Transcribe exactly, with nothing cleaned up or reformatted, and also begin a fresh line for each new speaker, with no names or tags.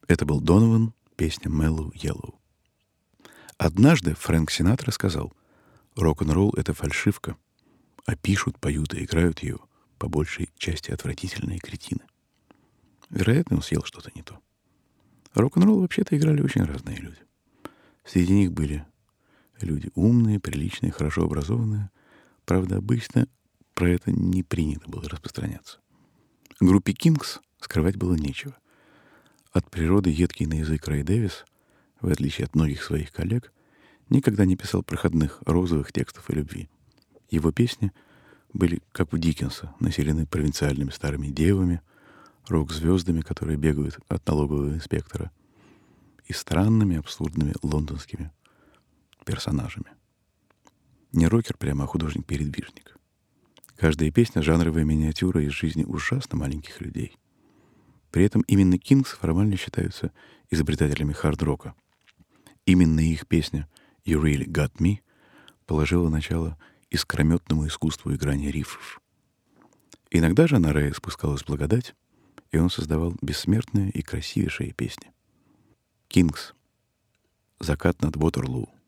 Это был Донован, песня «Mellow Yellow». Однажды Фрэнк Синатра сказал: «Рок-н-ролл — это фальшивка, а пишут, поют и играют ее по большей части отвратительные кретины». Вероятно, он съел что-то не то. Рок-н-ролл вообще-то играли очень разные люди. Среди них были люди умные, приличные, хорошо образованные. Правда, обычно про это не принято было распространяться. Группе «Кингс» скрывать было нечего. От природы едкий на язык Рэй Дэвис, в отличие от многих своих коллег, никогда не писал проходных розовых текстов о любви. Его песни были, как у Диккенса, населены провинциальными старыми девами, рок-звездами, которые бегают от налогового инспектора, и странными, абсурдными лондонскими персонажами. Не рокер прямо, а художник-передвижник. Каждая песня — жанровая миниатюра из жизни ужасно маленьких людей. При этом именно Кингс формально считаются изобретателями хард-рока. Именно их песня «You Really Got Me» положила начало искрометному искусству играния рифов. Иногда же на Рэя спускалась благодать, и он создавал бессмертные и красивейшие песни. Кингс. «Закат над Вотерлуу».